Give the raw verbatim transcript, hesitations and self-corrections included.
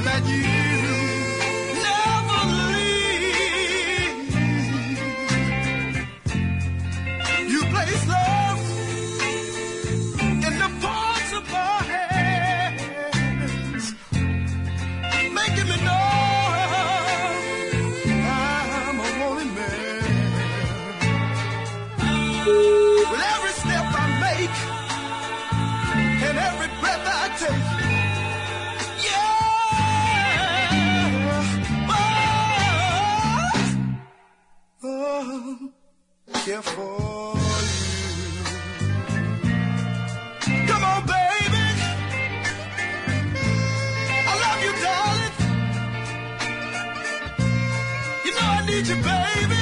that you never leave. You place love in the parts of my hands, making me know I'm a wanted man. With every step I make and every breath I take, care for you. Come on, baby. I love you, darling. You know I need you, baby.